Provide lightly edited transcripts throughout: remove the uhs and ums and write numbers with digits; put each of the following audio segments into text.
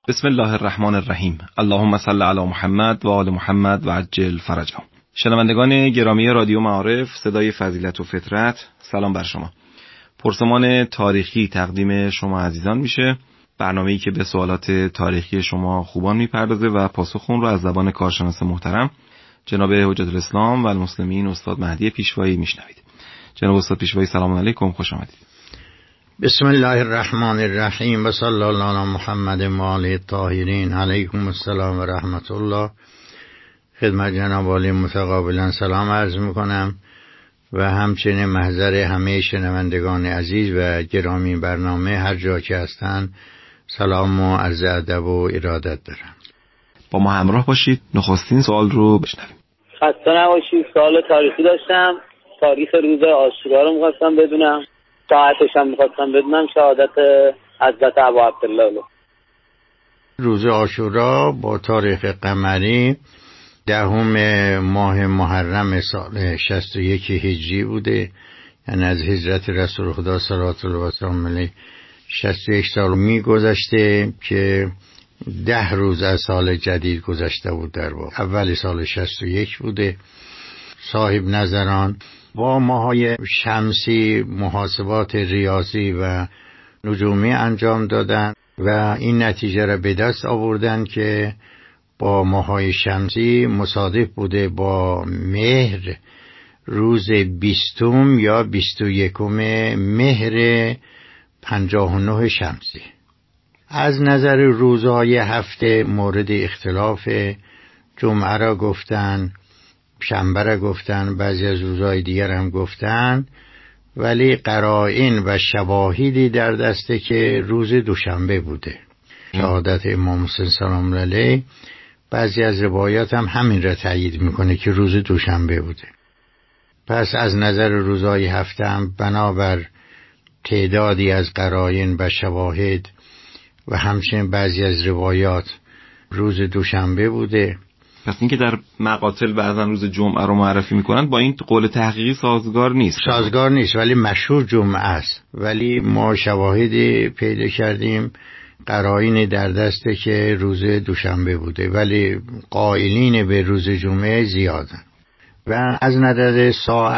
بسم الله الرحمن الرحیم. اللهم صل علی محمد و آل محمد و عجل فرجهم. شنوندگان گرامی رادیو معارف، صدای فضیلت و فطرت، سلام بر شما. پرسمان تاریخی تقدیم شما عزیزان میشه، برنامه‌ای که به سوالات تاریخی شما خوبان میپردازه و پاسخ اون رو از زبان کارشناس محترم جناب حجت الاسلام و المسلمین استاد مهدی پیشوایی میشنوید. جناب استاد پیشوایی سلام علیکم، خوش آمدید. بسم الله الرحمن الرحیم و صلی الله علی محمد و آله الطاهرین. علیکم السلام و رحمت الله. خدمت جناب عالی متقابلا سلام عرض میکنم و همچنین محضر همه شنوندگان عزیز و گرامی برنامه هر جا که هستن سلام و عرض ادب و ارادت دارم. با ما همراه باشید. نخستین سوال رو بشنویم. خسته نباشید. سوال تاریخی داشتم. تاریخ روز عاشورا رو می‌خواستم بدونم. ساعتش هم می‌خواستم بدونم. شهادت حضرت ابو عبدالله. روز عاشورا با تاریخ قمری 10 ماه محرم سال 61 هجری بوده، یعنی از هجرت رسول خدا صلوات الله و سلام علیه 61 سال می‌گذشته که 10 روز از سال جدید گذشته بود. در واقع اول سال 61 بوده. صاحب نظران با ماهای شمسی محاسبات ریاضی و نجومی انجام دادن و این نتیجه را به دست آوردن که با ماهای شمسی مصادف بوده با مهر روز 20 یا 21 مهر 59 شمسی. از نظر روزهای هفته مورد اختلاف، جمعه را گفتن، شنبه را گفتن، بعضی از روزهای دیگر هم گفتن، ولی قرائن و شواهدی در دسته که روز دوشنبه بوده. شهادت امام حسین سلام علیه بعضی از روایات هم همین را تایید میکنه که روز دوشنبه بوده. پس از نظر روزهای هفته هم بنابر تعدادی از قرائن و شواهد و همچنین بعضی از روایات روز دوشنبه بوده. پس اینکه در مقاتل بعضا روز جمعه رو معرفی میکنن با این قول تحقیقی سازگار نیست. سازگار نیست، ولی مشهور جمعه است. ولی ما شواهدی پیدا کردیم، قرائن در دسته که روز دوشنبه بوده، ولی قائلین به روز جمعه زیادن. و از نظر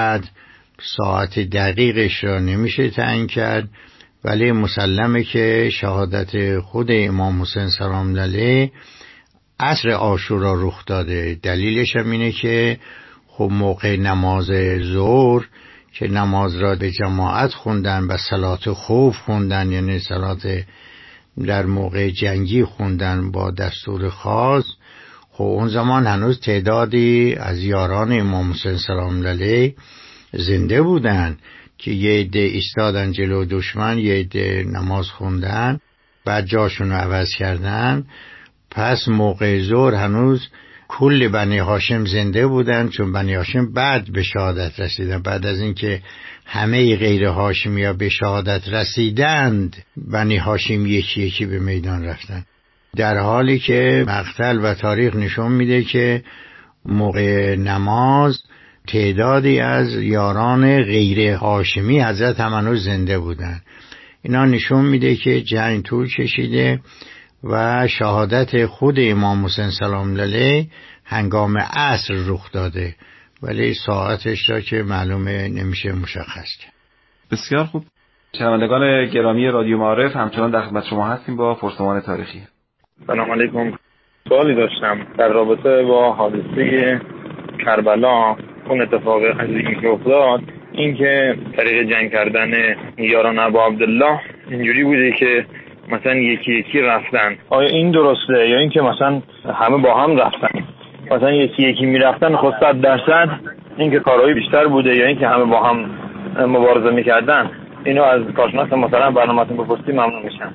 ساعت دقیقش را نمیشه تعیین کرد، ولی مسلمه که شهادت خود امام حسین سلام علیه عصر عاشورا رخ داده. دلیلش هم اینه که خب موقع نماز ظهر که نماز را به جماعت خوندن و صلات خوف خوندن، یعنی صلات در موقع جنگی خوندن با دستور خاص، خب اون زمان هنوز تعدادی از یاران امام حسین سلام علیه زنده بودن که یه عده ایستادن جلو دشمن، یه عده نماز خوندن، بعد جاشون رو عوض کردن. پس موقع ظهر هنوز کل بنی هاشم زنده بودن، چون بنی هاشم بعد به شهادت رسیدن. بعد از اینکه همه غیر هاشمی ها به شهادت رسیدند، بنی هاشم یکی یکی به میدان رفتن، در حالی که مقتل و تاریخ نشون میده که موقع نماز تعدادی از یاران غیر هاشمی حضرت هم هنوز زنده بودن. اینا نشون میده که جنگ طول کشیده و شهادت خود امام حسین سلام علیه هنگام عصر رخ داده، ولی ساعتش را که معلومه نمیشه مشخص کرد. بسیار خوب. شنوندگان گرامی رادیو معارف، همچنان در خدمت شما هستیم با پرسمان تاریخی. سلام علیکم. سوالی داشتم در رابطه با حادثه کربلا، اون اتفاق عظیمی که افتاد، این که طریق جنگ کردن یاران ابو عبدالله اینجوری بوده که مثلا یکی یکی رفتن. آیا این درسته یا این که مثلا همه با هم رفتن؟ مثلا یکی یکی میرفتن خب 100% این که کارهای بیشتر بوده یا این که همه با هم مبارزه میکردن؟ اینو از کارشناس مثلا برنامه‌تون بپرسید ممنون میشم.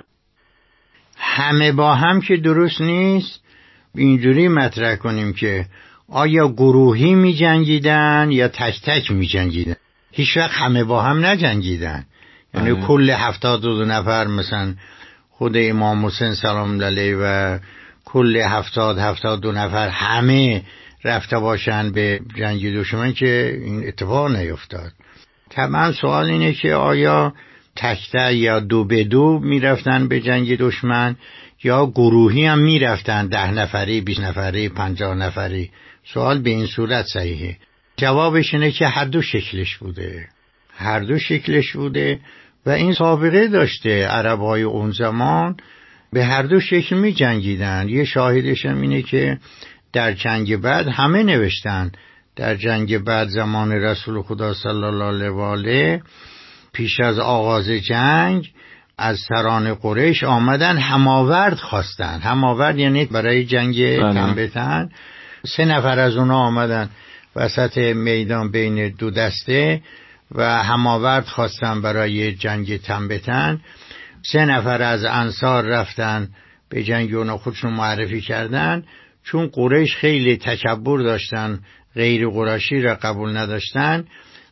همه با هم که درست نیست. اینجوری مطرح کنیم که آیا گروهی می جنگیدن یا تک تک می جنگیدن. هیچ وقت همه با هم نجنگیدن. یعنی کل 72 نفر مثلا خود امام حسین سلام علیه و کل 72 نفر همه رفته باشن به جنگ دشمن که این اتفاق نیفتاد. طبعا سوال اینه که آیا تک تک یا دو به دو می رفتن به جنگ دشمن یا گروهی هم میرفتن 10 نفری 20 نفری 50 نفری. سوال به این صورت صحیحه؟ جوابش اینه که هر دو شکلش بوده، هر دو شکلش بوده و این سابقه داشته. عربای اون زمان به هر دو شکل می جنگیدن. یه شاهدش هم اینه که در جنگ بعد همه نوشتن، در جنگ بعد زمان رسول خدا صلی الله علیه و آله پیش از آغاز جنگ از سران قریش آمدن هماورد خواستن. هماورد یعنی برای جنگ تن به تن. 3 نفر از اونا آمدن وسط میدان بین دو دسته و هماورد خواستن برای جنگ تن به تن. 3 نفر از انصار رفتن به جنگ اونا، خودشون معرفی کردن. چون قریش خیلی تکبر داشتن، غیر قریشی را قبول نداشتن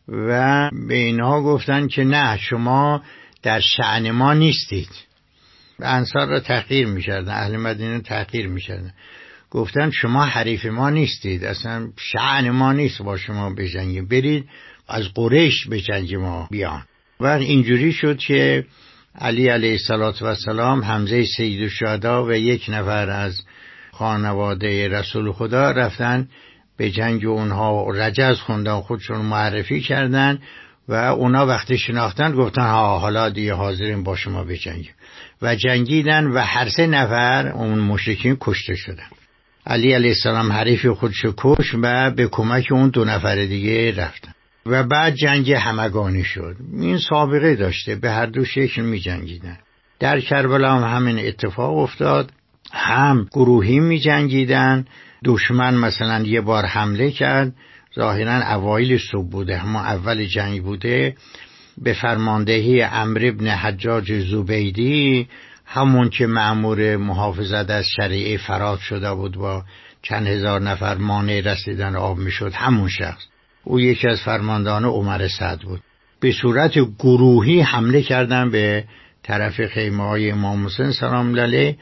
و به اینها گفتن که نه، شما در شأن ما نیستید. انصار را تحقیر می‌کردن، اهل مدینه تحقیر می‌کردن. گفتن شما حریف ما نیستید، اصلا شأن ما نیست با شما بجنگیم، برید از قریش به جنگ ما بیان. و اینجوری شد که علی علیه السلام، حمزه سید الشهدا و 1 نفر از خانواده رسول خدا رفتن به جنگ اونها، رجز خوندن، خودشون معرفی کردن و اونا وقتی شناختن گفتن ها حالا دیگه حاضرین با شما بجنگیم و جنگیدن و هر 3 نفر اون مشرکین کشته شدن. علی علیه السلام حریف خودش کش و به کمک اون 2 نفر دیگه رفتن و بعد جنگ همگانی شد. این سابقه داشته، به هر دو شکل می جنگیدن. در کربلا هم همین اتفاق افتاد، هم گروهی می جنگیدن. دشمن مثلا یه بار حمله کرد، ظاهرا اوایل صبح بوده، اما اول جنگ بوده، به فرماندهی عمرو ابن حجاج زبیدی، همون که مأمور محافظت از شریعه فرات شده بود با چند هزار نفر مانع رسیدن آب می شد، همون شخص، او یکی از فرماندهان عمر سعد بود. به صورت گروهی حمله کردن به طرف خیمه های امام حسین سلام علیه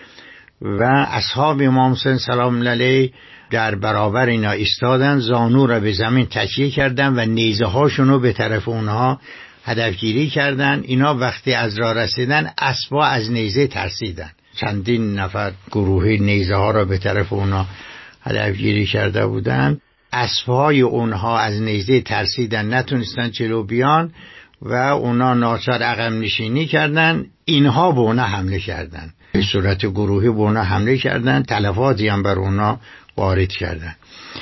و اصحاب امام حسین سلام علیه در برابر اینا ایستادن، زانو را به زمین تکیه کردن و نیزه هاشونو به طرف اونها هدفگیری کردن. اینا وقتی از راه رسیدن اسبا از نیزه ترسیدن، چندین نفر گروهی نیزه ها را به طرف اونها هدفگیری کرده بودن. اسبهای اونها از نیزه ترسیدن، نتونستن جلو بیان و اونا ناچار عقب نشینی کردن. اینها به اونا حمله کردن، به صورت گروهی به اونا حمله کردن، تلفاتی هم بر اونا وارد کردن.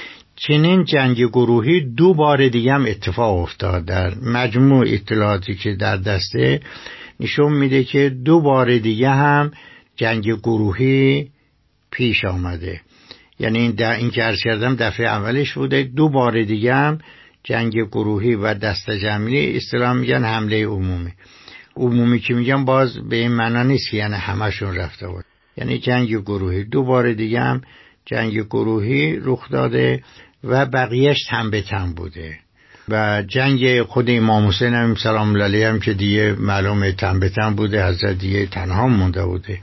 چنین جنگ گروهی 2 بار دیگه هم اتفاق افتاد. در مجموع اطلاعاتی که در دسته نشون میده که 2 بار دیگه هم جنگ گروهی پیش آمده. یعنی این که عرض کردم دفعه اولش بوده، 2 بار دیگه هم جنگ گروهی و دسته جمعی، اصطلاحاً میگن حمله عمومی. عمومی که میگن باز به این معنا نیست یعنی همشون رفته بود، یعنی جنگ گروهی. 2 بار دیگه هم جنگ گروهی رخ داده و بقیهش تن به تن بوده. و جنگ خود امام حسین هم سلام علیه هم که دیگه معلومه تن به تن بوده، حضرت دیگه تنها مونده بوده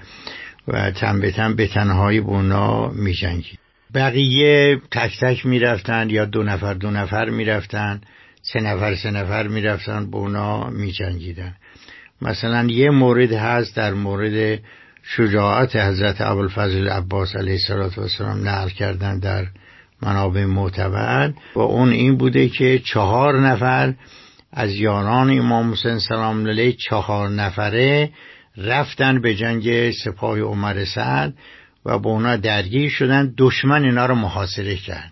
و تن به تن به تنهایی بونا می جنگید. بقیه تک تک می رفتن یا 2 نفر می رفتن، 3 نفر می رفتن بونا می جنگیدن. مثلا یه مورد هست در مورد شجاعت حضرت ابوالفضل عباس علیه السلام نقل کردن در منابع معتبر و اون این بوده که 4 نفر از یاران امام حسین سلام علیه 4 نفره رفتن به جنگ سپاه عمر سعد و با اونا درگیر شدن. دشمن اینا رو محاصره کرد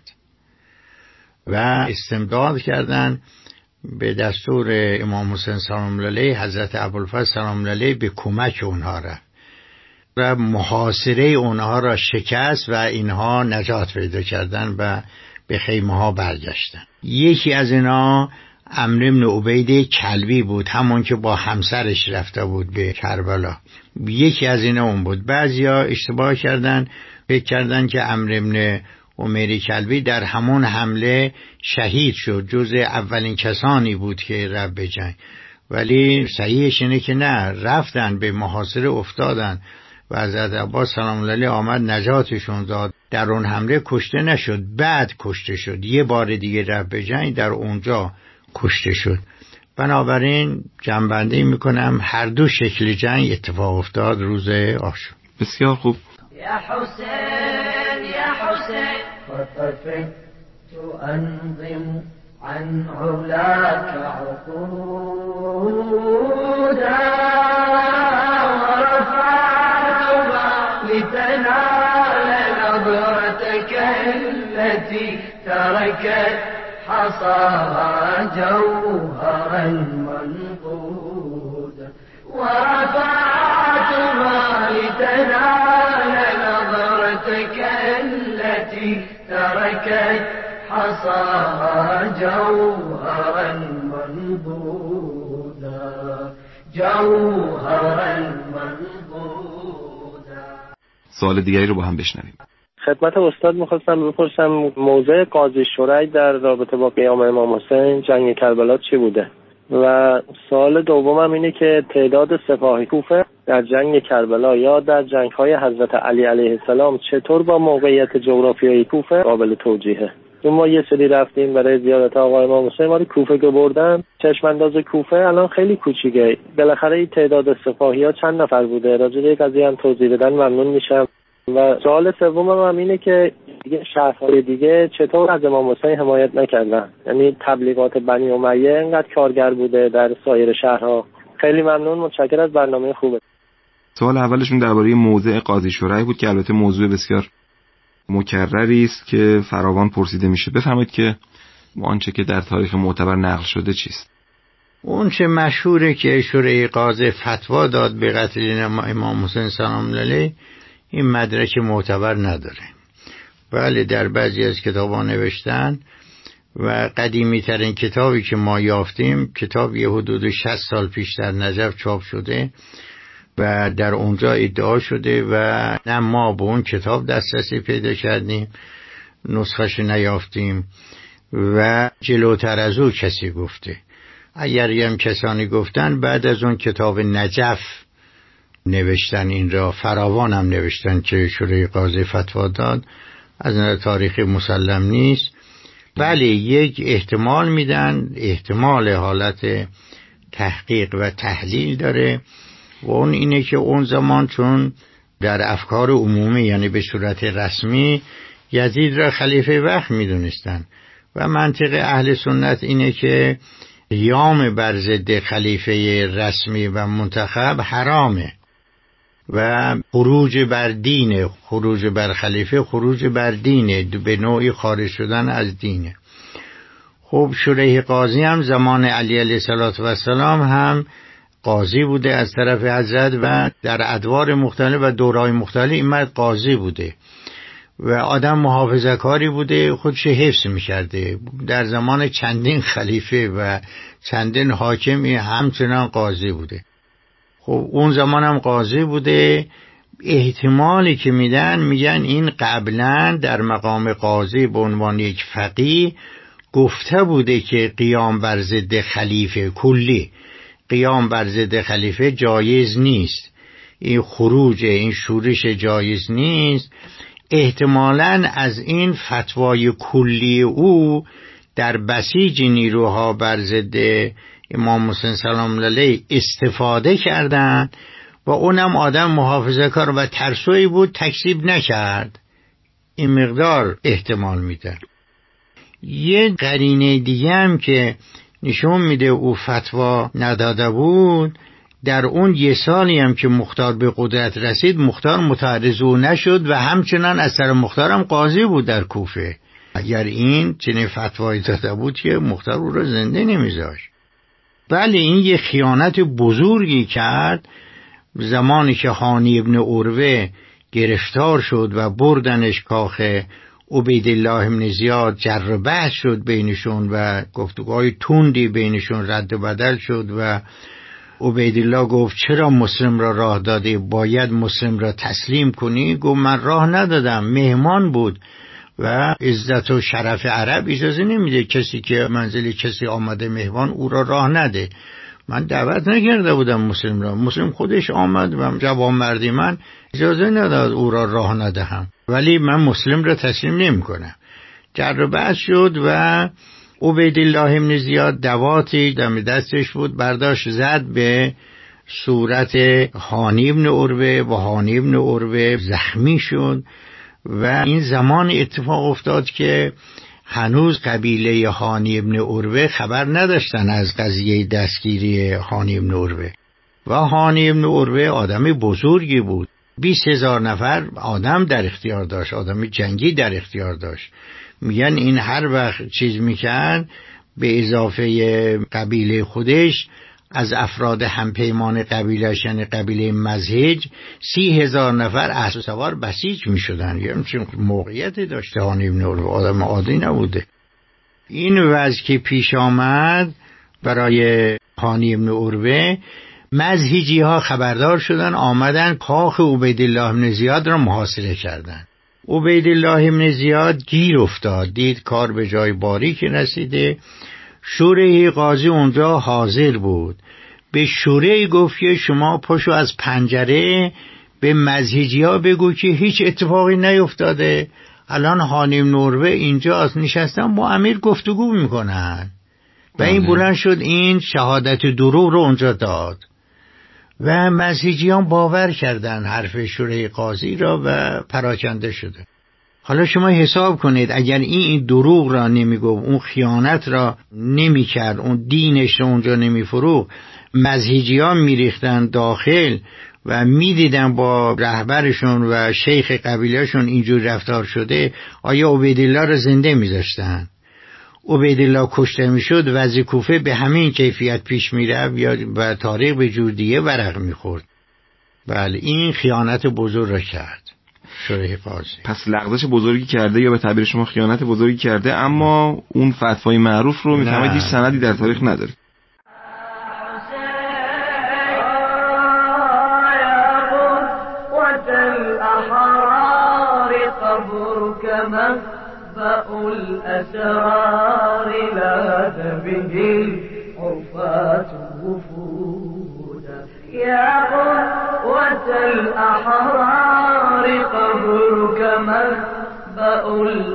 و استمداد کردن. به دستور امام حسین سلام علیه حضرت ابوالفضل سلام علیه به کمک اونها رفت و محاصره اونها را شکست و اینها نجات پیدا کردن و به خیمه ها برگشتن. یکی از اینا عمرو بن عبید کلبی بود، همون که با همسرش رفته بود به کربلا. یکی از اینا اون بود. بعضیا اشتباه کردن، فکر کردن که عمرو بن عمیر کلبی در همون حمله شهید شد، جز اولین کسانی بود که رفت به جنگ، ولی صحیحش اینه که نه، رفتن به محاصره افتادن و حضرت عباس سلام علیه آمد نجاتشون داد. در اون حمله کشته نشد، بعد کشته شد. یه بار دیگه رفت به جنگ، در اونجا کشته شد. بنابراین جمع‌بندی میکنم هر دو شکل جنگ اتفاق افتاد روز عاشورا. بسیار خوب. یا حسین یا حسین فطفت انظم عن علاك عقودا ورفعت لتنال نظرتك التي تركت حصاها جوهرا منقودا ورفعتها لتنال نظرتك التي تركت حصاها جوهرا منقودا جوهرا منقودا. سوال دیگری رو با هم بشنویم. خدمت استاد میخواستم بپرسم موضع قاضی شرعی در رابطه با قیام امام حسین جنگ کربلا چی بوده؟ و سوال دومم اینه که تعداد سپاهی کوفه در جنگ کربلا یا در جنگ‌های حضرت علی علیه السلام چطور با موقعیت جغرافیایی کوفه قابل توجیهه؟ چون ما یه سری رفتیم برای زیارت آقا امام حسین، ما کوفه که بردن، چشم انداز کوفه الان خیلی کوچیکه. بالاخره این تعداد سپاهی‌ها چند نفر بوده؟ راجع به این قضیه هم توضیح بدن ممنون میشم. و سوال سومم هم اینه که دیگه شهرهای دیگه چطور از امام حسین حمایت نکردن؟ یعنی تبلیغات بنی امیه اینقدر کارگر بوده در سایر شهرها. خیلی ممنون، متشکرم از برنامه خوبه. سوال اولشون درباره موضع قاضی شرعی بود که البته موضوع بسیار مکرری است که فراوان پرسیده میشه. بفرمایید که آنچه که در تاریخ معتبر نقل شده چیست؟ اون چه مشهوره که شورای قاضی فتوا داد به قتل امام حسین سلام علیه، این مدرک معتبر نداره. بله در بعضی از کتابا نوشتن و قدیمی ترین کتابی که ما یافتیم کتابی حدود 60 سال پیش در نجف چاپ شده و در اونجا ادعا شده و نه ما به اون کتاب دسترسی پیدا کردیم، نسخش نیافتیم و جلوتر از او کسی گفته. اگر هم کسانی گفتن بعد از اون کتاب نجف نوشتن، این را فراوان هم نوشتن که شورای قاضی فتوا داد، از نظر تاریخی مسلم نیست. بله یک احتمال میدن، احتمال حالت تحقیق و تحلیل داره و اون اینه که اون زمان چون در افکار عمومی یعنی به صورت رسمی یزید را خلیفه وقت میدونستن و منطق اهل سنت اینه که قیام بر ضد خلیفه رسمی و منتخب حرامه و خروج بر دین، خروج بر خلیفه خروج بر دینه، به نوعی خارج شدن از دینه. خب شورای قاضی هم زمان علی علیه السلام هم قاضی بوده از طرف حضرت و در ادوار مختلف و دورهای مختلف این مرد قاضی بوده و آدم محافظه‌کاری بوده، خودش حفظ می‌کرده. در زمان چندین خلیفه و چندین حاکمی همچنان قاضی بوده. خب اون زمان هم قاضی بوده. احتمالی که میگن این قبلا در مقام قاضی به عنوان یک فقیه گفته بوده که قیام بر ضد خلیفه کلی، قیام بر ضد خلیفه جایز نیست، این خروج، این شورش جایز نیست. احتمالاً از این فتوای کلی او در بسیج نیروها بر ضد امام حسین سلام علیه استفاده کردن و اونم آدم محافظه‌کار و ترسوی بود، تکذیب نکرد. این مقدار احتمال میده. یه قرینه دیگه هم که نشون میده او فتوا نداده بود، در اون یه سالی هم که مختار به قدرت رسید مختار متعرض او نشد و همچنان اثر مختار هم قاضی بود در کوفه. اگر این چنین فتوایی داده بود که مختار او را زنده نمیذاشت. بله این یه خیانت بزرگی کرد. زمانی که هانی ابن عروه گرفتار شد و بردنش کاخ عبیدالله ابن زیاد، جر بحث شد بینشون و گفتگوهای تندی بینشون رد و بدل شد و عبیدالله گفت چرا مسلم را راه دادی؟ باید مسلم را تسلیم کنی. گفت من راه ندادم، مهمان بود و عزت و شرف عرب اجازه نمیده کسی که منزل کسی آمده مهمان او را راه نده. من دعوت نکرده بودم مسلم را، مسلم خودش آمد و جوانمردی من اجازه نداد او را راه ندهم، ولی من مسلم را تسلیم نمی کنم. جر بحث شد و عبیدالله ابن زیاد دواتی دم دستش بود، برداشت زد به صورت هانی بن عروه و هانی بن عروه زخمی شد و این زمان اتفاق افتاد که هنوز قبیله هانی بن عروه خبر نداشتن از قضیه دستگیری هانی بن عروه و هانی بن عروه آدم بزرگی بود، 20,000 نفر آدم در اختیار داشت، آدم جنگی در اختیار داشت. میگن این هر وقت چیز میکرد به اضافه قبیله خودش از افراد همپیمان قبیلهش یعنی قبیله مزهج 30,000 نفر اسب سوار بسیج میشدن. یعنی چون موقعیت داشته هانی بن عروه، آدم عادی نبوده. این وضع که پیش آمد برای هانی بن عروه، مزهجی ها خبردار شدن، آمدن کاخ عبیدالله بن زیاد را محاصره کردن. عبیدالله بن زیاد گیر افتاد، دید کار به جای باریکی رسیده. شوره قاضی اونجا حاضر بود، به شوره گفت که شما پاشو از پنجره به مزهجی ها بگو که هیچ اتفاقی نیفتاده، الان هانی بن عروه اینجا نشستن با امیر گفتگو میکنن. و این بلند شد این شهادت دروغ رو اونجا داد و مزهجیان باور کردن حرف شوره قاضی را و پراکنده شده. حالا شما حساب کنید اگر این دروغ را نمیگفت، اون خیانت را نمیکرد، اون دینش را اونجا نمیفروخت، مزهجیان میریختن داخل و میدیدن با رهبرشون و شیخ قبیلهشون اینجور رفتار شده، آیا عبیدالله را زنده میذاشتن؟ عبیدالله کشته میشد، وضع کوفه به همین کیفیت پیش میرفت یا و تاریخ به جور دیگه ورق میخورد. بله، این خیانت بزرگ را کرد شوره قاضی. پس لغزش بزرگی کرده یا به تعبیر شما خیانت بزرگی کرده، اما اون فتوای معروف رو میفهمید هیچ سندی در تاریخ نداره. الأسرار لاذ به عرفات وفودا يا قوة الأحرار قبرك منبأ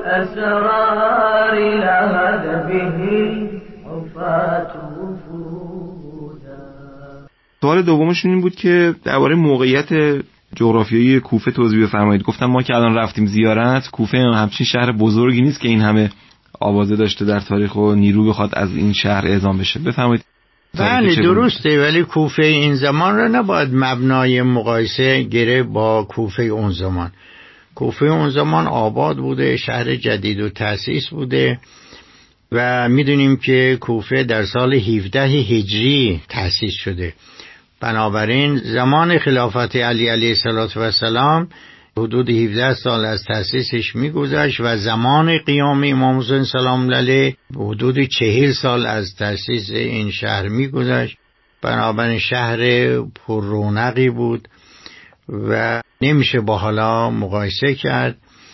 الأسرار لاذ به عرفات وفودا. سوال دومشون این بود که درباره موقعیت جغرافیایی کوفه توضیح بفرمایید. گفتم ما که الان رفتیم زیارت، کوفه همچین شهر بزرگی نیست که این همه آوازه داشته در تاریخ و نیرو بخواد از این شهر اعزام بشه. بفرمایید. بله درسته، ولی کوفه این زمان را نباید مبنای مقایسه گره با کوفه اون زمان. کوفه اون زمان آباد بوده، شهر جدید و تأسیس بوده و میدونیم که کوفه در سال 17 هجری تأسیس شده. بنابراین زمان خلافت علی علیه السلام حدود 17 سال از تأسیسش میگذشت و زمان قیام امام حسین سلام علیه حدود 40 سال از تأسیس این شهر میگذشت. بنابراین شهر پر رونقی بود و نمیشه با حالا مقایسه کرد.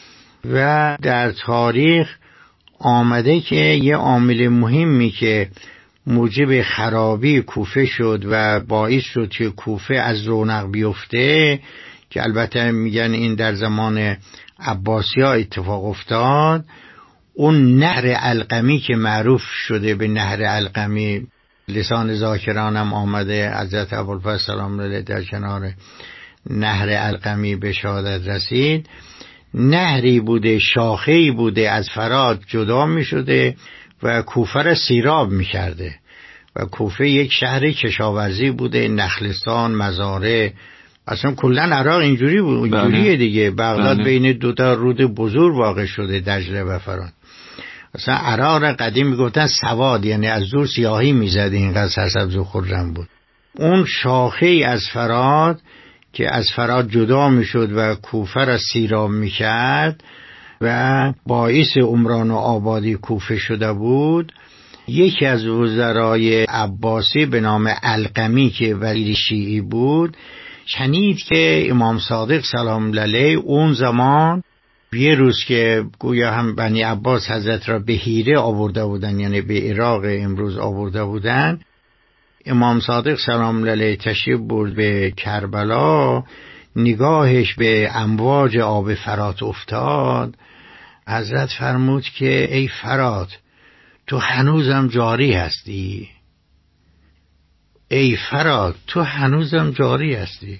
و در تاریخ آمده که یه عامل مهمی که موجب خرابی کوفه شد و باعث شد که کوفه از رونق بیفته، که البته میگن این در زمان عباسی‌ها اتفاق افتاد، اون نهر القمی که معروف شده به نهر القمی، لسان ذاکرانم آمده حضرت ابوالفضل سلام الله در کنار نهر القمی به شهادت رسید. نهری بوده، شاخه‌ای بوده، از فرات جدا می شده و کوفه را سیراب می کرده و کوفه یک شهر کشاورزی بوده، نخلستان، مزارع، اصلا کلن عراق اینجوری بود، اینجوریه دیگه. بغداد بین دو تا رود بزرگ واقع شده، دجله و فرات. اصلا عراق را قدیم میگفتن سواد، یعنی از دور سیاهی میزد، اینقدر سرسبز و خرم بود. اون شاخه از فرات که از فرات جدا میشد و کوفه را سیراب میکرد و باعث عمران و آبادی کوفه شده بود، یکی از وزرای عباسی به نام القمی که وزیر شیعی بود شنید که امام صادق سلام علیه اون زمان یه روز که گویا هم بنی عباس حضرت را به هیره آورده بودن، یعنی به عراق امروز آورده بودن، امام صادق سلام علیه تشریف برد به کربلا، نگاهش به امواج آب فرات افتاد. حضرت فرمود که ای فرات، تو هنوزم جاری هستی؟ ای فرات تو هنوزم جاری هستی،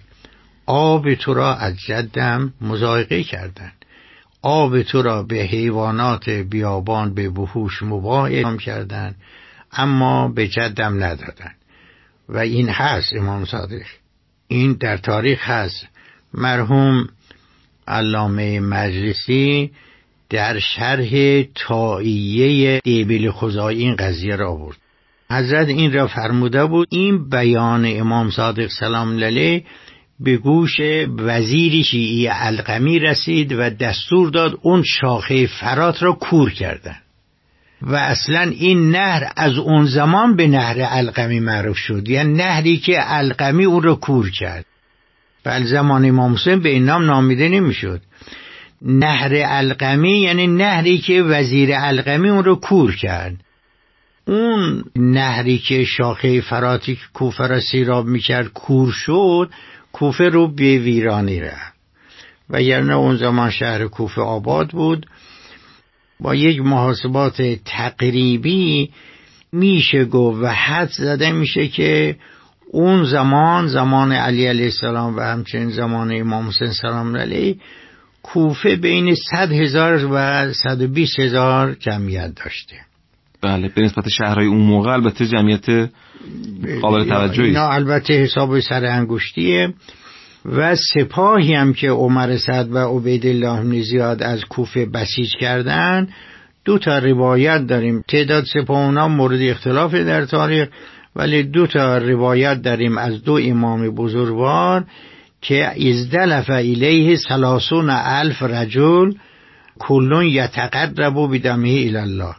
آب تو را از جدم مضایقه کردن، آب تو را به حیوانات بیابان به وحوش مباح اعلام کردن اما به جدم ندادن. و این هست امام صادق، این در تاریخ هست. مرحوم علامه مجلسی در شرح طائیه دیبیل خزاعی این قضیه را آورد. حضرت این را فرموده بود این بیان امام صادق سلام علیه به گوش وزیر شیعی القمی رسید و دستور داد اون شاخه فرات را کور کردن و اصلا این نهر از اون زمان به نهر القمی معروف شد، یعنی نهری که القمی اون را کور کرد. بل زمان امام حسین به این نام نامیده نمیشد. نهر القمی یعنی نهری که وزیر القمی اون را کور کرد. اون نهری که شاخه فراتی که کوفه را سیراب میکرد کور شد، کوفه رو به ویرانی رفت و یعنی اون زمان شهر کوفه آباد بود. با یک محاسبات تقریبی میشه گفت و حد زده میشه که اون زمان علی علیه السلام و همچنین زمان امام حسین سلام علیه کوفه بین 100,000 و 120,000 جمعیت داشته. بله، به نسبت شهرهای اون موقع البته جمعیت قابل توجهی است. اینا البته حساب سر انگشتیه. و سپاهی هم که عمر سعد و عبیدالله بن زیاد از کوفه بسیج کردن، 2 تا روایت داریم. تعداد سپاه اونا مورد اختلاف در تاریخ، ولی 2 تا روایت داریم از 2 امام بزرگوار که ازدلف الیه 30,000 رجل کلون یتقرب بدمه الی الله.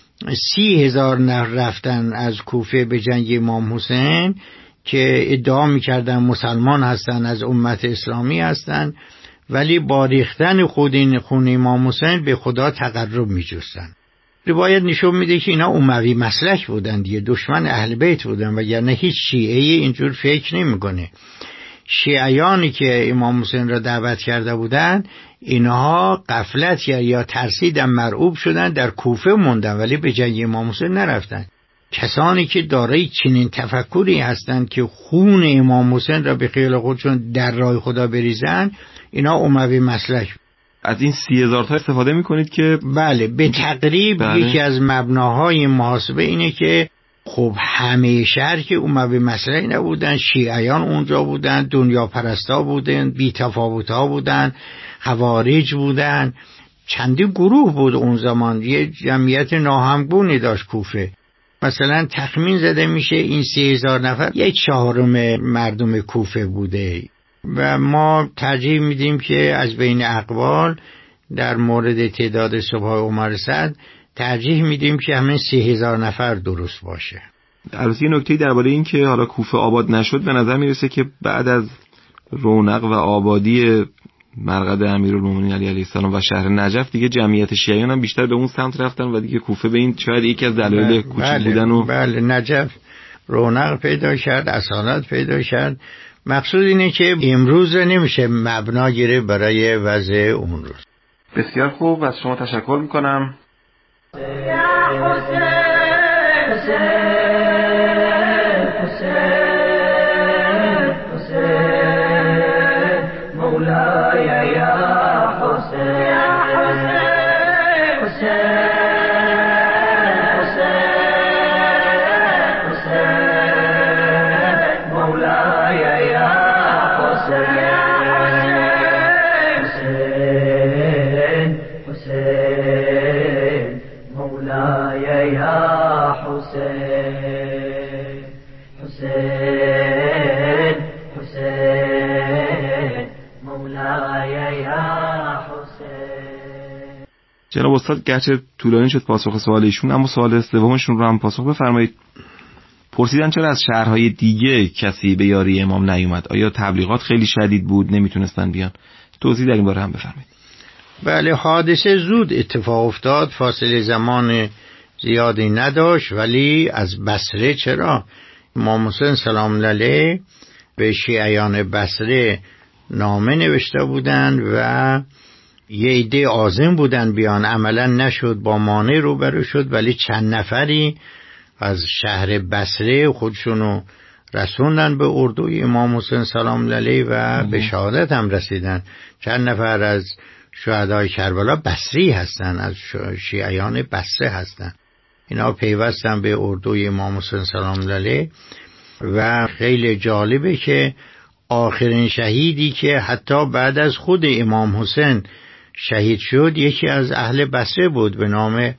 30,000 نفر رفتن از کوفه به جنگ امام حسین که ادعا میکردن مسلمان هستن، از امت اسلامی هستن، ولی با ریختن خون امام حسین به خدا تقرب میجستن. روایت نشون میده که اینا اموی مسلک بودن دیگه، دشمن اهل بیت بودن، وگرنه هیچ شیعه‌ای اینجور فکر نمیکنه. شیعیانی که امام حسین را دعوت کرده بودن اینها غفلت یا ترسیدن، مرعوب شدن، در کوفه موندن ولی به جنگ امام حسین نرفتن. کسانی که دارای چنین تفکری هستند که خون امام حسین را به خیال خودشون در راه خدا بریزن، اینا اموی مسلک. از این 30,000 تا استفاده میکنید که بله به تقریب یکی از مبناهای محاسبه اینه که خب همه شهر که اموی مسلک نبودن، شیعیان اونجا بودن، دنیا پرستا بودن، بی تفاوت‌ها بودن، خوارج بودن، چندی گروه بود اون زمان، یه جمعیت ناهمگونی داشت کوفه. مثلا تخمین زده میشه این 30,000 نفر 1/4 مردم کوفه بوده و ما ترجیح میدیم که از بین اقوال در مورد تعداد سپاه عمر سعد ترجیح میدیم که همین 30,000 نفر درست باشه. البته یه نکته درباره این که حالا کوفه آباد نشد، به نظر میرسه که بعد از رونق و آبادی مرقد امیرالمومنین علی علیه السلام و شهر نجف دیگه جمعیت شیعیان هم بیشتر به اون سمت رفتن و دیگه کوفه به این شاید یکی از دلایل کوچیک بودن و بله نجف رونق پیدا کرد، اصالت پیدا کرد. مقصود اینه که امروز نمیشه مبنا گیره برای وضع اون روز. بسیار خوب، از شما تشکر میکنم. جناب استاد گرچه طولانی شد پاسخ سوال ایشون، اما سوال سومشون رو هم پاسخ بفرمایید. پرسیدن چرا از شهرهای دیگه کسی به یاری امام نیومد؟ آیا تبلیغات خیلی شدید بود نمیتونستن بیان؟ توضیح در این باره هم بفرمایید. بله، حادثه زود اتفاق افتاد، فاصله زمان زیادی نداشت، ولی از بصره چرا؟ امام حسین سلام علیه به شیعیان بصره نامه نوشته بودند و یه عده عازم بودن بیان، عملا نشد، با مانع روبرو شد، ولی چند نفری از شهر بصره خودشونو رسوندن به اردوی امام حسین سلام علیه و به شهادت هم رسیدن. چند نفر از شهدای کربلا بصری هستن، از شیعیان بصره هستن. اینا پیوستن به اردوی امام حسین سلام علیه و خیلی جالبه که آخرین شهیدی که حتی بعد از خود امام حسین شهید شد یکی از اهل بصره بود به نام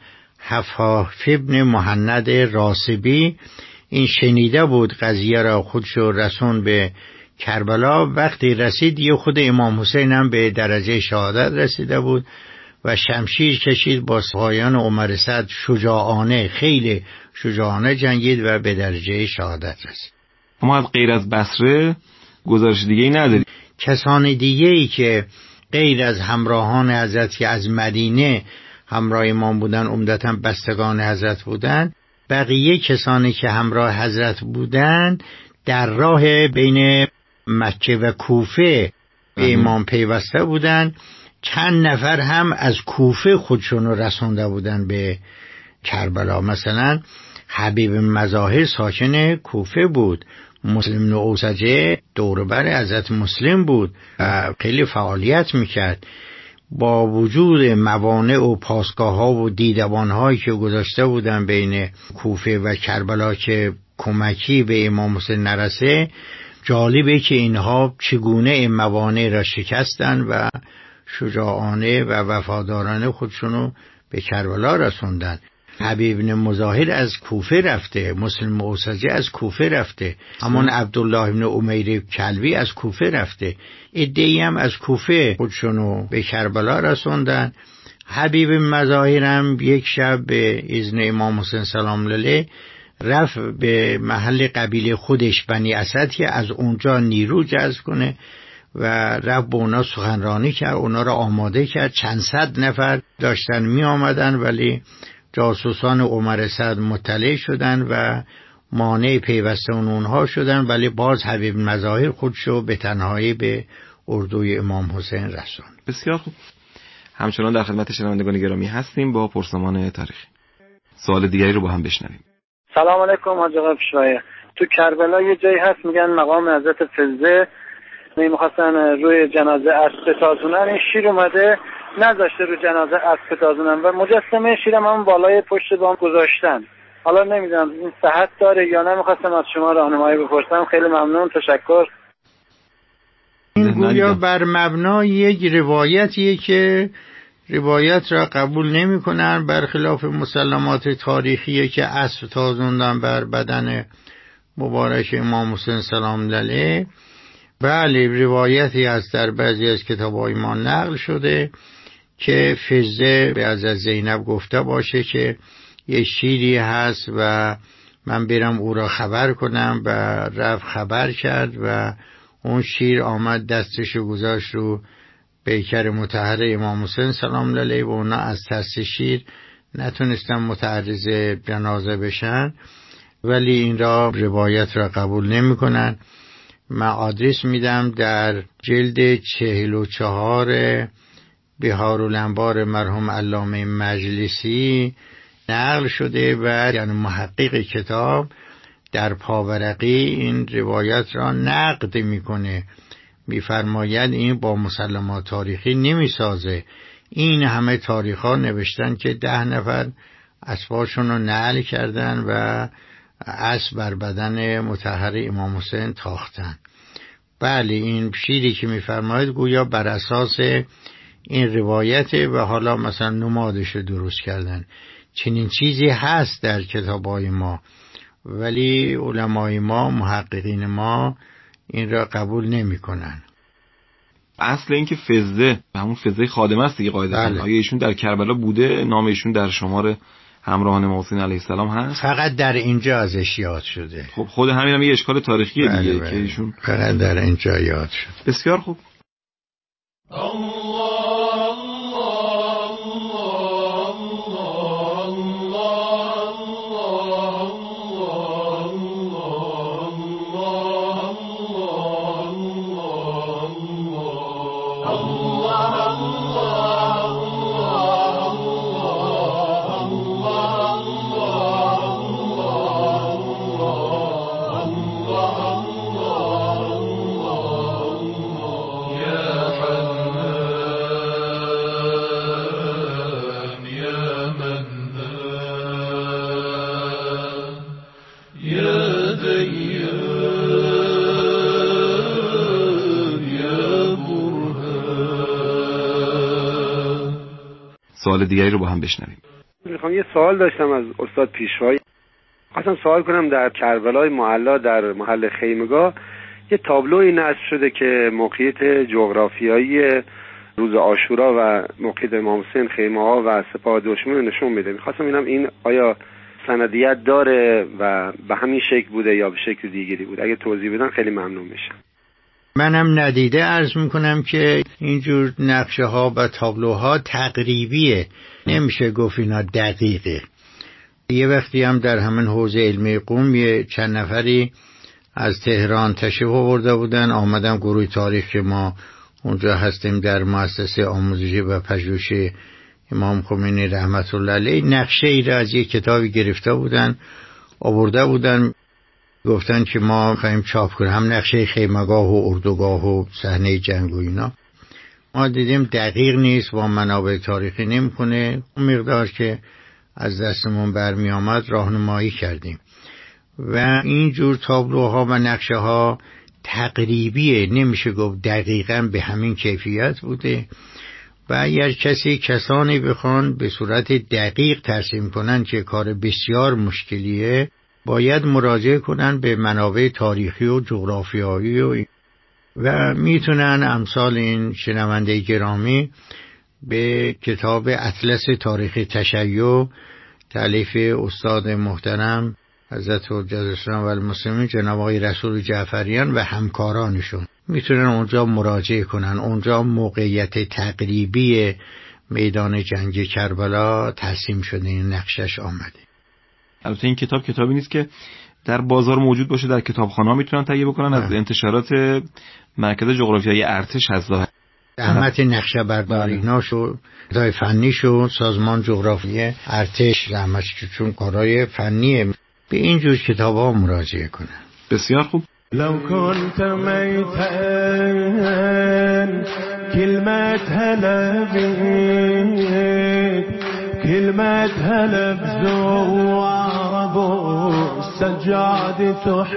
حفاف ابن مهند راسبی. این شنیده بود قضیه را، خودشو رسون به کربلا. وقتی رسید یه خود امام حسین هم به درجه شهادت رسیده بود و شمشیر کشید با سپاهیان عمر سعد، شجاعانه، خیلی شجاعانه جنگید و به درجه شهادت رسید. ما از غیر از بصره گزارش دیگه ای نداریم. کسان دیگه ای که غیر از همراهان حضرت که از مدینه همراه امام بودن، عمدتاً بستگان حضرت بودن، بقیه کسانی که همراه حضرت بودن در راه بین مکه و کوفه به امام پیوسته بودن. چند نفر هم از کوفه خودشون رسونده بودن به کربلا. مثلا حبیب مظاهر ساکن کوفه بود، مسلم بن اوسجه دوربر حضرت مسلم بود و خیلی فعالیت میکرد. با وجود موانع و پاسگاه ها و دیدبان هایی که گذاشته بودن بین کوفه و کربلا که کمکی به امام حسین نرسه، جالبه که اینها چگونه این موانع را شکستن و شجاعانه و وفادارانه خودشونو به کربلا رسوندن. حبیب بن مظاهر از کوفه رفته، مسلم موسجه از کوفه رفته، همون عبدالله بن امیر کلبی از کوفه رفته، عده‌ای هم از کوفه خودشونو به کربلا رسوندن. حبیب مظاهر هم یک شب به اذن امام حسین سلام علیه رفت به محل قبیله خودش بنی اسد که از اونجا نیرو جذب کنه و رفت به اونا سخنرانی کرد، اونا را آماده کرد. چند صد نفر داشتن می آمدن ولی جاسوسان عمر سعد مطلع شدن و مانع پیوسته اونها شدن، ولی باز حبیب مظاهر خودشو به تنهایی به اردوی امام حسین رسوند. بسیار خوب. همچنان در خدمت شنوندگان گرامی هستیم با پرسمان تاریخی. سوال دیگری رو با هم بشنویم. سلام علیکم حاج آقا پیشوایی. تو کربلا یه جایی هست میگن مقام حضرت فزه، میخواستن روی جنازه اسب بتازونن، این شیر اومده نذاشته رو جنازه اسب بتازونن و مجسمه شیرم هم بالای پشت بام گذاشتن. حالا نمیدونم این صحت داره یا نه، میخواستم از شما راهنمایی بپرسم. خیلی ممنون، تشکر. این گویا بر مبنای یک روایتیه که روایت را قبول نمی کنن، برخلاف مسلمات تاریخیه که اسب تازوندن بر بدن مبارک امام حسین سلام علیه. بله، روایتی از در بعضی از کتاب‌های ما نقل شده که فزه به حضرت زینب گفته باشه که یه شیری هست و من برم او را خبر کنم و رفت خبر کرد و اون شیر آمد دستشو گذاشت رو پیکر مطهر امام حسین سلام علیه و اونا از ترس شیر نتونستن متعرض جنازه بشن، ولی این را روایت را قبول نمی کنن. من آدرس میدم در جلد 44 بهارالانوار مرحوم علامه مجلسی نقل شده و یعنی محقق کتاب در پاورقی این روایت را نقد میکنه، میفرماید این با مسلمات تاریخی نمیسازه. این همه تاریخ ها نوشتن که 10 نفر اسباشون رو نعل کردن و اسب بر بدن مطهر امام حسین تاختن. بله، این شیری که میفرماید گویا بر اساس این روایته و حالا مثلا نمادش درست کردن. چنین چیزی هست در کتابای ما، ولی علمای ما، محققین ما این را قبول نمی کنن. اصل این که فزه همون فزه خادمه است دیگه قاعدتا. آیا ایشون در کربلا بوده؟ نام ایشون در شمار همراهان امام حسین علیه السلام هست؟ فقط در اینجا ازش یاد شده. خب خود همین هم یه اشکال تاریخیه دیگه. بله. که ایشون فقط در اینجا یاد شد. بسیار خوب. الله سوال دیگری رو با هم بشنویم. میخوام یه سوال داشتم از استاد پیشوایی. خواستم سوال کنم در کربلای معلا در محل خیمگاه یه تابلوی نصب شده که موقعیت جغرافیایی روز عاشورا و موقعیت امام حسین خیمه ها و سپاه دشمن نشون میده. میخواستم ببینم این آیا سندیت داره و به همین شکل بوده یا به شکل دیگری بوده؟ اگه توضیح بدن خیلی ممنون میشم. منم ندیده عرض میکنم که اینجور نقشه ها و تابلوها تقریبیه، نمیشه گفت اینا دقیقه. یه وقتی هم در همین حوزه علمی قم یه چند نفری از تهران تشریف آورده بودن، آمدن گروه تاریخ که ما اونجا هستیم در مؤسسه آموزشی و پژوهشی امام خمینی رحمت الله علیه، نقشه ای را از یک کتابی گرفته بودن آورده بودن، گفتن که ما خواهیم چاپ کنیم، هم نقشه خیمگاه و اردوگاه و صحنه جنگ و اینا. ما دیدیم دقیق نیست، با منابع تاریخی نمی‌کنه، اون مقدار که از دستمون برمی آمد راهنمایی کردیم. و اینجور تابلوها و نقشه ها تقریبیه، نمیشه گفت دقیقاً به همین کیفیت بوده. و اگر کسانی بخوان به صورت دقیق ترسیم کنن که کار بسیار مشکلیه، باید مراجعه کنن به منابع تاریخی و جغرافیایی و میتونن امثال این شنونده گرامی به کتاب اطلس تاریخ تشیع تالیف استاد محترم حضرت حجت الاسلام و المسلمین جناب آقای رسول جعفریان و همکارانشون میتونن اونجا مراجعه کنن. اونجا موقعیت تقریبی میدان جنگ کربلا ترسیم شده، این نقشش آمده. البته این کتاب کتابی نیست که در بازار موجود باشه، در کتابخانه‌ها میتونن تهیه بکنن. از انتشارات مرکز جغرافیایی ارتش هست. زحمت نقشه برداری ناشو ادای فنیشو سازمان جغرافیایی ارتش زحمت، چون کارهای فنیه، به اینجور کتاب ها مراجعه کنن. بسیار خوب. لو كنت ميتا كلمة هلا بيك كلمة هلا بزوار ابو السجاد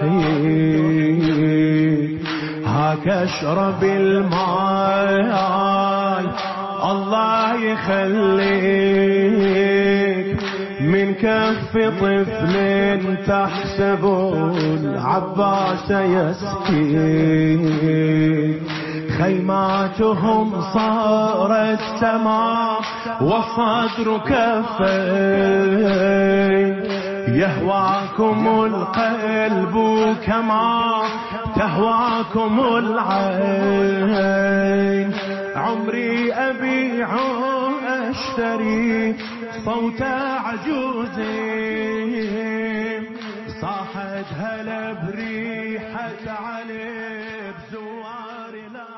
تحييك هاك اشرب الماء الله يخليك من كف طفل تحسب العباس يسكي خيماتهم صارت سماء وصدر كفين يهواكم القلب كما تهواكم العين عمري أبيع أشتري صوت عجوز صاحت هلا بريحة علي بزوار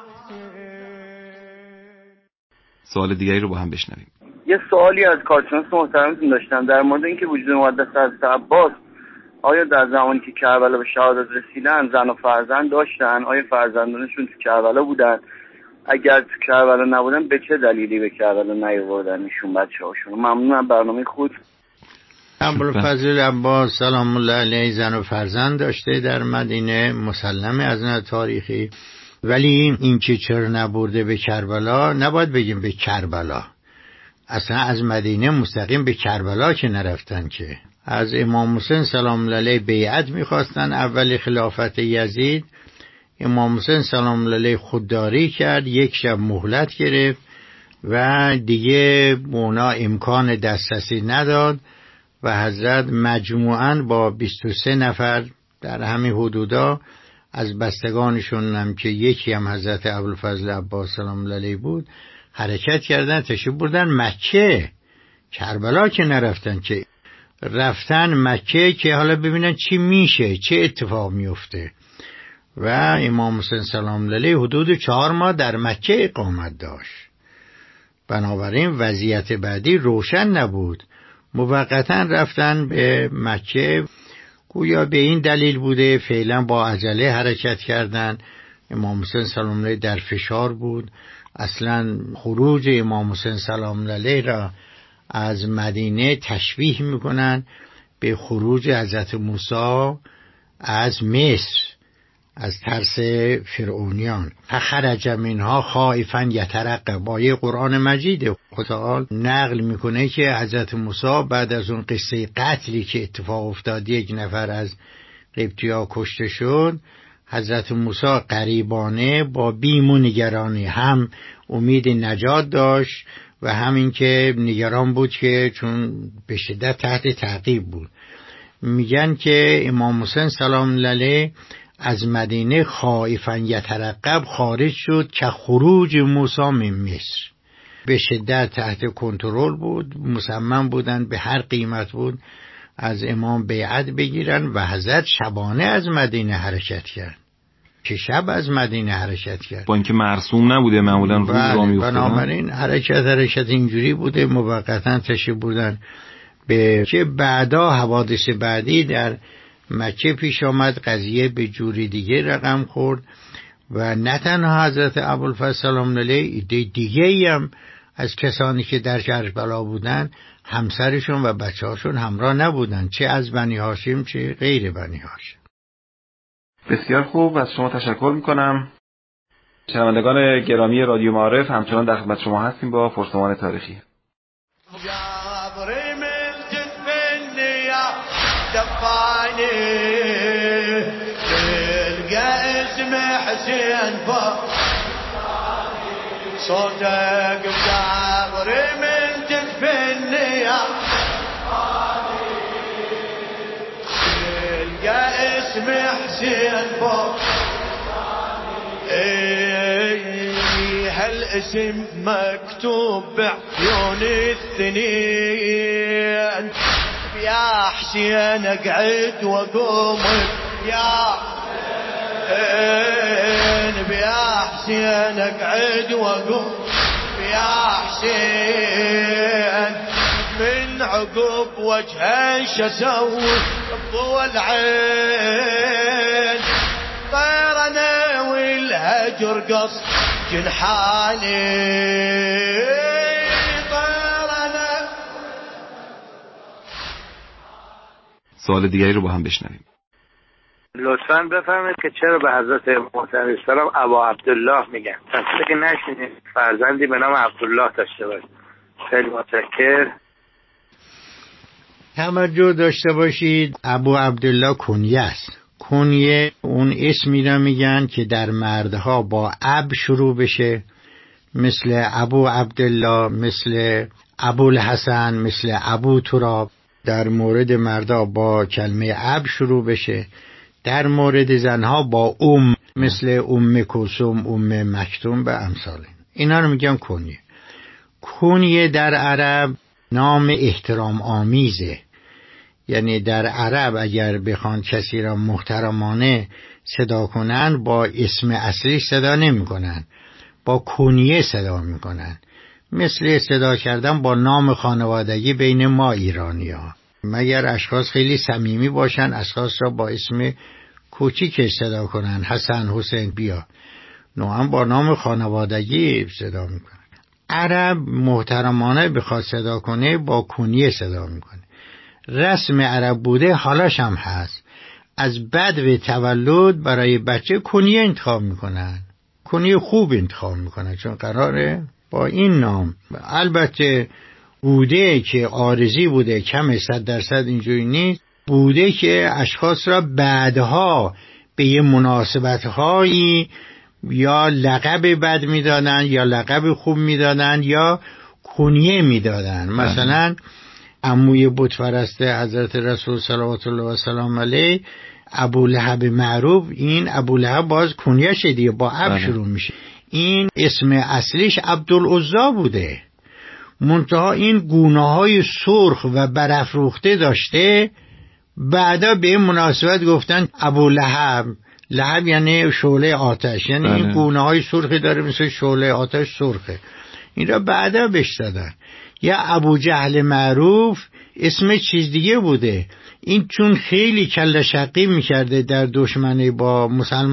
الحسين. سوال دیگری رو با هم بشنویم. یه سوالی از کارشناس محترمتون داشتم در مورد اینکه وجود مقدس حضرت عباس آیا در زمانی که کربلا به شهادت رسیدن زن و فرزند داشتن؟ آیا فرزندانشون تو کربلا بودن؟ اگر تو کربلا نبودن به چه دلیلی به کربلا نیاوردن ایشون بچه‌هاشون؟ ممنونم، برنامه خود. ابوالفضل عباس سلام الله علیه زن و فرزند داشته در مدینه، مسلمه از نظر تاریخی. ولی این که چرا نبرده به کربلا، نباید بگیم به کربلا، اصلا از مدینه مستقیم به کربلا که نرفتن، که از امام حسین سلام الله علیه بیعت میخواستن اول خلافت یزید. امام حسین سلام الله علیه خودداری کرد، یک شب مهلت گرفت و دیگه اونا امکان دسترسی نداد و حضرت مجموعاً با 23 نفر در همین حدودا از بستگانشون هم که یکی هم حضرت ابوالفضل عباس سلام الله علیه بود حرکت کردن، تشریف بردن مکه. کربلا که نرفتن، که رفتن مکه که حالا ببینن چی میشه، چه اتفاق میفته. و امام حسین سلام الله علیه حدود 4 ماه در مکه اقامت داشت، بنابراین وضعیت بعدی روشن نبود. موقتا رفتن به مکه، گویا به این دلیل بوده فعلا با عجله حرکت کردن. امام حسین سلام الله علیه در فشار بود، اصلا خروج امام حسین سلام الله علیه را از مدینه تشبیه میکنن به خروج حضرت موسی از مصر. از ترس فرعونیان. فخرج منها خائفا یترقب، با یه قرآن مجید خدا نقل میکنه که حضرت موسی بعد از اون قصه قتلی که اتفاق افتاد، یک نفر از قبطی‌ها کشته شد، حضرت موسی غریبانه با بیم و نگرانی، هم امید نجات داشت و همین که نگران بود که چون به شدت تحت تعقیب بود. میگن که امام حسین سلام علیه از مدینه خائفا یترقب خارج شد که خروج موسی من مصر، به شدت تحت کنترل بود، مصمم بودن به هر قیمت بود از امام بیعت بگیرن و حضرت شبانه از مدینه حرکت کرد، که شب از مدینه حرکت کرد، با اینکه مرسوم نبوده، معمولا روز را می‌افتادن. بنابراین حرکت اینجوری بوده، موقتا تشریف بردن به که بعدا حوادث بعدی در مکه پیش آمد، قضیه به جوری دیگه رقم خورد و نه تنها حضرت ابوالفضل سلام علیه، دیگه‌ای هم از کسانی که در کربلا بودن همسرشون و بچه‌هاشون همراه نبودن، چه از بنی هاشم چه غیر بنی هاشم. بسیار خوب، از شما تشکر میکنم. شنوندگان گرامی رادیو معارف، همچنان در خدمت شما هستیم با پرسمان تاریخی. صوتك بجابري من تدفني يا تلقى اسم حسين فوق هالاسم مكتوب بعيون الثنين، يا حسين اقعد واقوم يا يا حسين اقعد واقوم يا حسين، من عقب وجهه شسوي ضوى العين، طير انا والهجر قص جنحاني، طير انا. سوال دیگری رو با هم بشنویم. لطفاً بفرمایید که چرا به حضرت محترم السلام ابا عبدالله میگن؟ تصدیق که نشینید فرزندی به نام عبدالله داشته باشه. خیلی متشکر. توجه داشته باشید، ابو عبدالله کنیه است. کنیه اون اسمی را میگن که در مردها با اب شروع بشه، مثل ابو عبدالله، مثل ابو الحسن، مثل ابو تراب. در مورد مردا با کلمه اب شروع بشه، در مورد زنها با مثل کلثوم، مکتوم به امثال اینا رو میگن کنیه. کنیه در عرب نام احترام آمیزه، یعنی در عرب اگر بخوان کسی را محترمانه صدا کنن با اسم اصلی صدا نمی کنن، با کنیه صدا می کنن، مثل صدا کردن با نام خانوادگی بین ما ایرانی ها. مگر اشخاص خیلی صمیمی باشن اشخاص را با اسم کوچیک صدا کنن، حسن، حسین، بیا، نوعا با نام خانوادگی صدا میکنن. عرب محترمانه بخواد صدا کنه با کنیه صدا میکنه. رسم عرب بوده، حالاش هم هست، از بدو تولد برای بچه کنیه انتخاب میکنن، کنیه خوب انتخاب میکنن، چون قراره با این نام. البته بوده که عارضی بوده، کم 100% اینجوری نیست، بوده که اشخاص را بعدها به یه مناسبت‌هایی یا لقب بد میدادن یا لقب خوب میدادن یا کنیه میدادن. مثلا عموی بتپرست حضرت رسول صلوات الله و سلام علیه، ابو لهب معروف، این ابو لهب باز کنیه‌ش دیگه با اب شروع میشه. این اسم اصلیش عبدالعزا بوده، منتها این گونه‌های سرخ و برافروخته داشته، بعدا به این مناسبت گفتن ابو لهب. لهب یعنی شعله آتش، یعنی این گونه‌های سرخی داره مثل شعله آتش سرخه، این را بعدا بهش دادن. یا ابو جهل معروف اسم چیز دیگه بوده، این چون خیلی کله شقی میکرده در دشمنی با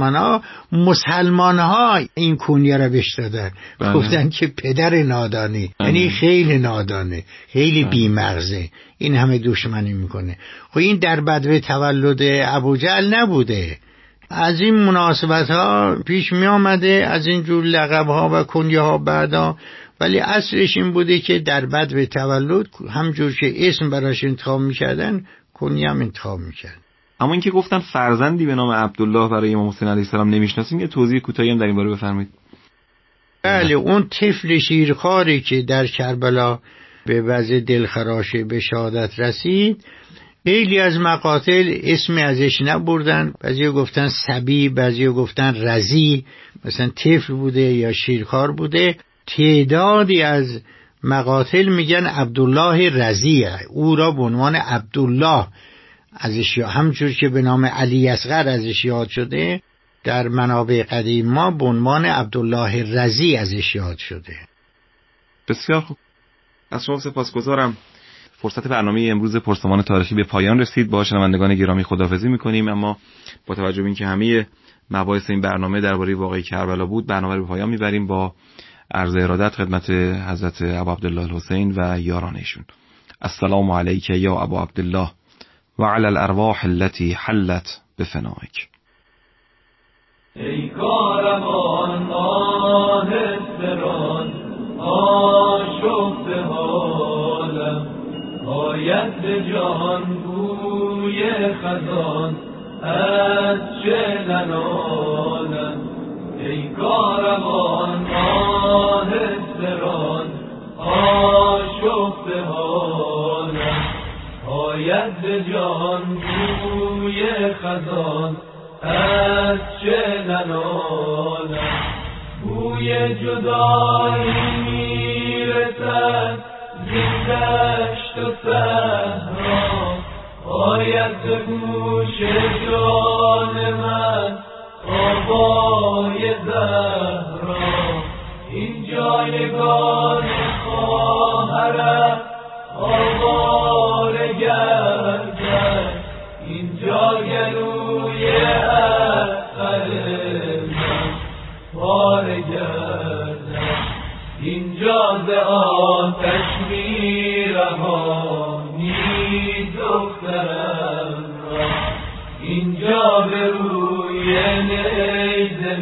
مسلمان ها این کنیه را بهش دادن، گفتن که پدر نادانی، یعنی خیلی نادانه، خیلی بیمغزه، این همه دشمنی میکنه. خب این در بدو تولد ابو جهل نبوده، از این مناسبت ها پیش می آمده، از این جور لقب ها و کنیه ها بعدا، ولی اصلش این بوده که در بدو تولد همجور که اسم براش انتخاب می کردن کنیه هم انتخاب می کردن. اما اینکه گفتن فرزندی به نام عبدالله برای امام حسین علیه السلام نمیشناسیم، یه توضیح کوتاهی هم در این باره بفرمایید. بله، اون طفل شیرخواری که در کربلا به وضع دلخراشه به شهادت رسید، خیلی از مقاتل اسمی ازش نبردن، بعضی گفتن صبی، بعضی گفتن رضی، مثلا طفل بوده یا شیرخوار بوده. تعدادی از مقاتل میگن عبدالله رضی، او را به عنوان عبدالله ازش، همچون که به نام علی اصغر ازش یاد شده، در منابع قدیم ما به عنوان عبدالله رضی ازش یاد شده. بسیار خوب، از شما سپاسگزارم. فرصت برنامه امروز پرسمان تاریخی به پایان رسید. با شنوندگان گرامی خداحافظی می‌کنیم، اما با توجه به اینکه همه مباحث این برنامه درباره واقعه کربلا بود، برنامه رو به پایان میبریم با عرض ارادت خدمت حضرت ابا عبدالله الحسین و یاران ایشون. السلام علیک یا ابا عبدالله و علی الارواح التي حلت بفنائک. ای کاروان آهستران آشفته حالم، آید به جهان بوی خزان از چه ننالم. ای کاروان آهستران آشفته حالم، آید به جهان بوی خزان از چه ننالم. بوی جدایی میرسد زین دشت و صحرا، آید به گوش جان من آوای زهرا. این جایگاه خواهرم آواره گردد، اینجا گلوی اثر من پاره گردد. اینجا ز آتش میرهانی دخترم را، اینجا به روی نیزه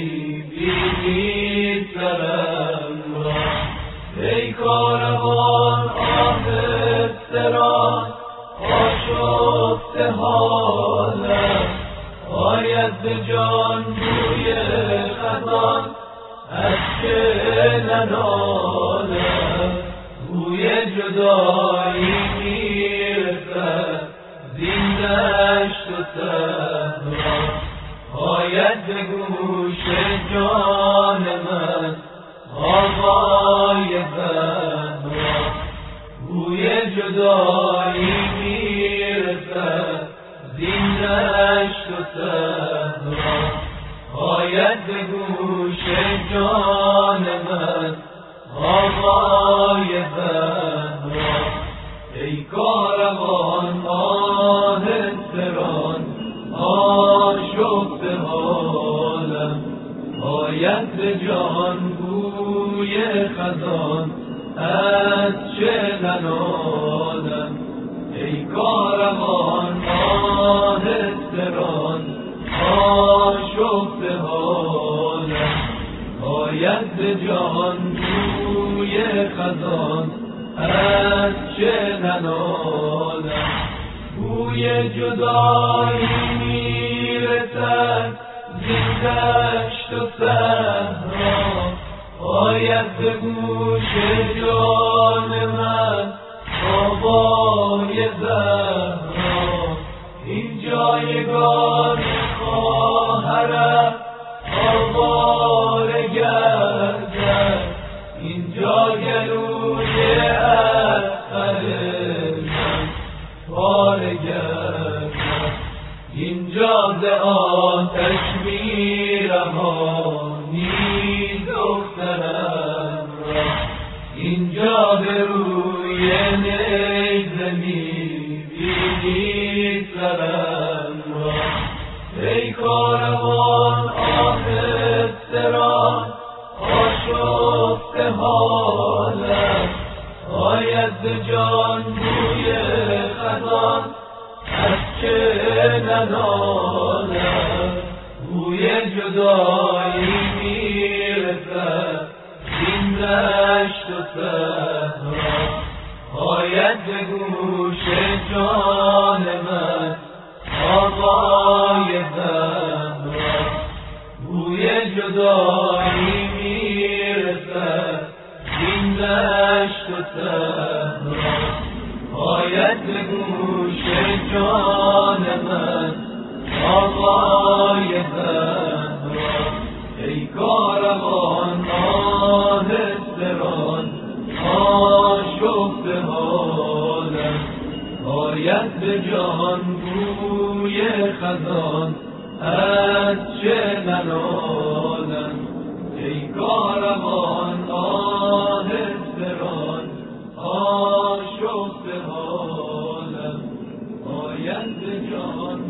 میبینی سرم را. ای کاروان آهستران آشفته حالم، آید به جان بوی خزان از چه ننالم. بوی جدایی میرسد زین دشت و صحرا، آید به گوش جان من آوای زهرا. بوی جدایی میرسد زین دشت و صحرا، آید به گوش جان من آوای زهرا. ای کاروان آهستران آشفته حالم، آید به جان بوی خزان از چه ننالم. ای کاروان آهستران آشفته حالم، آید به جان بوی خزان از چه ننالم. بوی جدایی میرسد زین دشت و صحرا، آید به گوش جان من آوای زهرا. این جایگاه خواهرم آواره گردد، اینجا گلوی اثر من پاره گردد. اینجا ز آتش میرهانی دخترم را، اینجا به روی نیزه میبینی سرم را. ای کاروان آهستران آشفته حالم، آید به جان بوی خزان از چه ننالم. بوی جدایی میرسد این دشت و صحرا آید به گوش جان من آوای زهرا بوی جدایی میرسد این دشت و صحرا آید به گوش جان من آوای زهرا ای کاروان آهستران آشفته حالم آید به جان بوی خزان از چه ننالم ای کاروان آهستران آشفته حالم آید به جان